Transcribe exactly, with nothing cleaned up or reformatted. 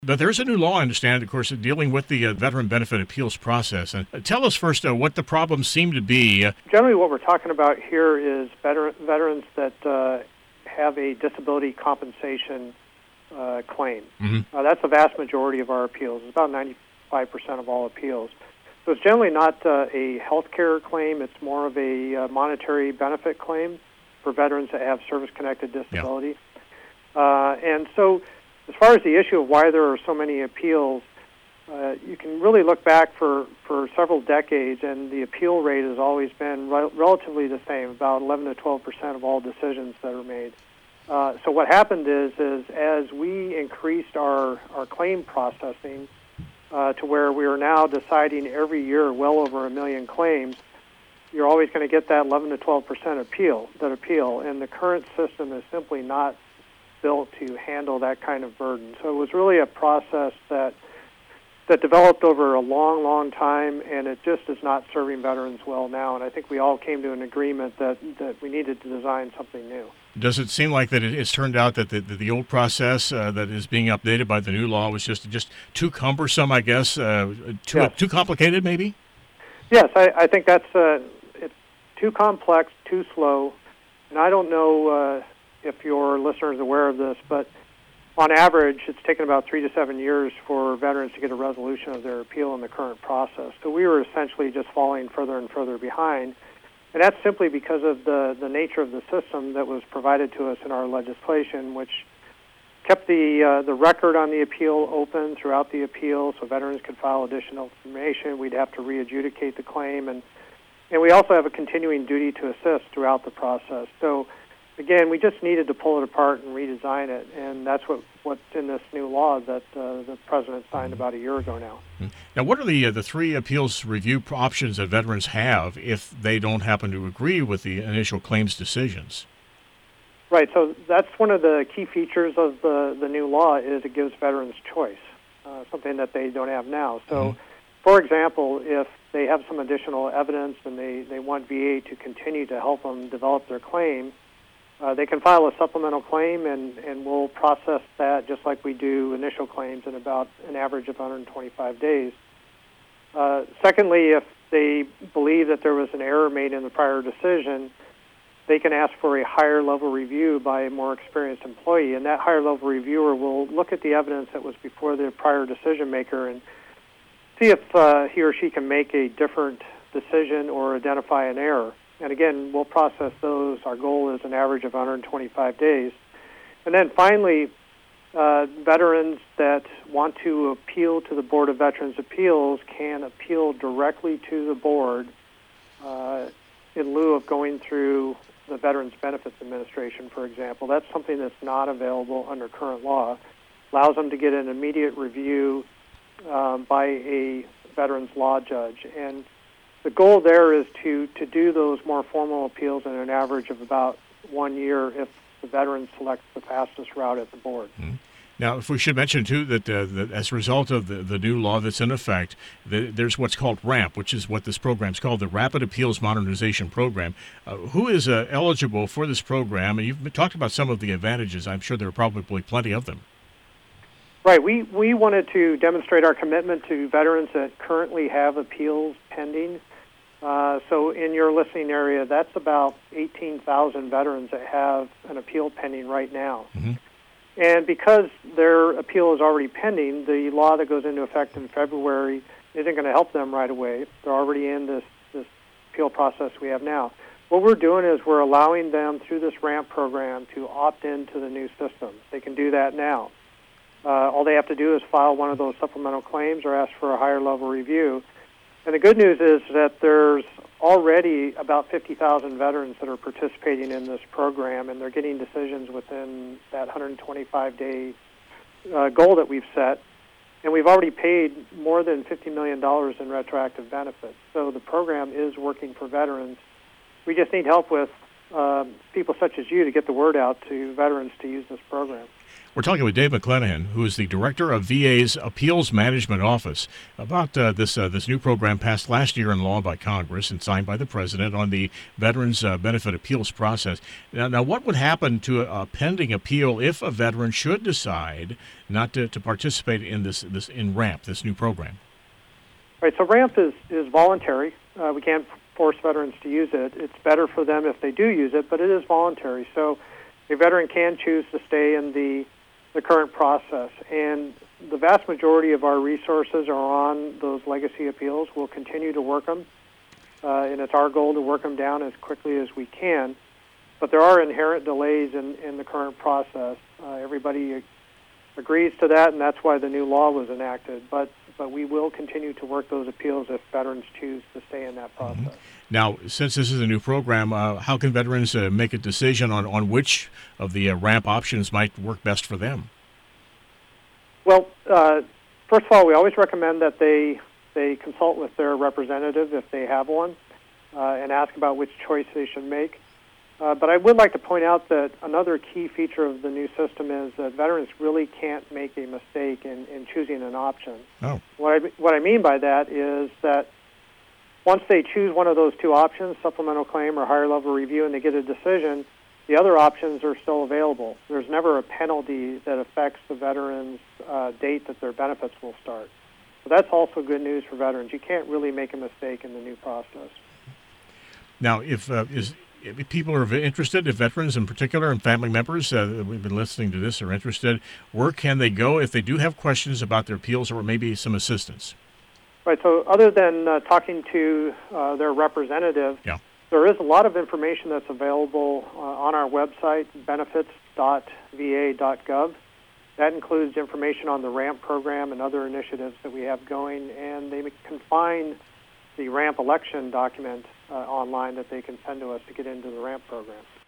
But there's a new law, I understand, of course, dealing with the uh, veteran benefit appeals process. And uh, tell us first uh, what the problems seem to be. Uh, Generally, what we're talking about here is veteran, veterans that uh, have a disability compensation uh, claim. Mm-hmm. Uh, that's the vast majority of our appeals. It's about ninety-five percent of all appeals. So it's generally not uh, a health care claim. It's more of a uh, monetary benefit claim for veterans that have service-connected disability. Yeah. Uh, and so as far as the issue of why there are so many appeals, uh, you can really look back for, for several decades, and the appeal rate has always been re- relatively the same, about eleven to twelve percent of all decisions that are made. Uh, so what happened is, is as we increased our, our claim processing uh, to where we are now deciding every year well over a million claims, you're always going to get that eleven to twelve percent appeal, that appeal, and the current system is simply not built to handle that kind of burden. So it was really a process that that developed over a long, long time, and it just is not serving veterans well now. And I think we all came to an agreement that, that we needed to design something new. Does it seem like that it, it's turned out that the, the, the old process uh, that is being updated by the new law was just just too cumbersome, I guess, uh, too yes. too complicated, maybe? Yes, I, I think that's uh, it's too complex, too slow, and I don't know uh, if your listener is aware of this, but on average, it's taken about three to seven years for veterans to get a resolution of their appeal in the current process. So we were essentially just falling further and further behind, and that's simply because of the, the nature of the system that was provided to us in our legislation, which kept the uh, the record on the appeal open throughout the appeal so veterans could file additional information. We'd have to re-adjudicate the claim, and, and we also have a continuing duty to assist throughout the process. So again, we just needed to pull it apart and redesign it, and that's what, what's in this new law that uh, the President signed about a year ago now. Now, what are the uh, the three appeals review options that veterans have if they don't happen to agree with the initial claims decisions? Right, so that's one of the key features of the, the new law is it gives veterans choice, uh, something that they don't have now. So, mm-hmm. for example, if they have some additional evidence and they, they want V A to continue to help them develop their claim, Uh, they can file a supplemental claim, and, and we'll process that just like we do initial claims in about an average of one hundred twenty-five days. Uh, secondly, if they believe that there was an error made in the prior decision, they can ask for a higher-level review by a more experienced employee, and that higher-level reviewer will look at the evidence that was before the prior decision-maker and see if uh, he or she can make a different decision or identify an error. And again, we'll process those. Our goal is an average of one hundred twenty-five days. And then finally, uh, veterans that want to appeal to the Board of Veterans' Appeals can appeal directly to the board uh, in lieu of going through the Veterans Benefits Administration, for example. That's something that's not available under current law. Allows them to get an immediate review um, by a veterans law judge. And the goal there is to, to do those more formal appeals in an average of about one year if the veteran selects the fastest route at the board. Mm-hmm. Now, if we should mention, too, that, uh, that as a result of the, the new law that's in effect, the, there's what's called RAMP, which is what this program is called, the Rapid Appeals Modernization Program. Uh, who is uh, eligible for this program? And you've talked about some of the advantages. I'm sure there are probably plenty of them. Right. We, we wanted to demonstrate our commitment to veterans that currently have appeals pending. Uh, so in your listening area, that's about eighteen thousand veterans that have an appeal pending right now. Mm-hmm. And because their appeal is already pending, the law that goes into effect in February isn't going to help them right away. They're already in this, this appeal process we have now. What we're doing is we're allowing them through this RAMP program to opt into the new system. They can do that now. Uh, all they have to do is file one of those supplemental claims or ask for a higher level review. And the good news is that there's already about fifty thousand veterans that are participating in this program, and they're getting decisions within that one hundred twenty-five day uh, goal that we've set. And we've already paid more than fifty million dollars in retroactive benefits. So the program is working for veterans. We just need help with uh, people such as you to get the word out to veterans to use this program. We're talking with Dave McClenahan, who is the director of V A's Appeals Management Office, about uh, this uh, this new program passed last year in law by Congress and signed by the president on the Veterans uh, Benefit Appeals process. Now, now, what would happen to a, a pending appeal if a veteran should decide not to, to participate in this this in RAMP, this new program? Right. So RAMP is is voluntary. Uh, we can't force veterans to use it. It's better for them if they do use it, but it is voluntary. So a veteran can choose to stay in the the current process, and the vast majority of our resources are on those legacy appeals. We'll continue to work them, uh, and it's our goal to work them down as quickly as we can. But there are inherent delays in, in the current process. Uh, everybody agrees to that, and that's why the new law was enacted. But but we will continue to work those appeals if veterans choose to stay in that process. Mm-hmm. Now, since this is a new program, uh, how can veterans uh, make a decision on, on which of the uh, RAMP options might work best for them? Well, uh, first of all, we always recommend that they they consult with their representative if they have one, uh, and ask about which choice they should make. Uh, but I would like to point out that another key feature of the new system is that veterans really can't make a mistake in, in choosing an option. Oh. What I, what I mean by that is that once they choose one of those two options, supplemental claim or higher level review, and they get a decision, the other options are still available. There's never a penalty that affects the veteran's uh, date that their benefits will start. So that's also good news for veterans. You can't really make a mistake in the new process. Now, if uh, is if people are interested, if veterans in particular and family members, uh, we've been listening to this, are interested, where can they go if they do have questions about their appeals or maybe some assistance? Right, so other than uh, talking to uh, their representative, yeah. there is a lot of information that's available uh, on our website, benefits dot v a dot gov. That includes information on the RAMP program and other initiatives that we have going, and they can find the RAMP election document uh, online that they can send to us to get into the RAMP program.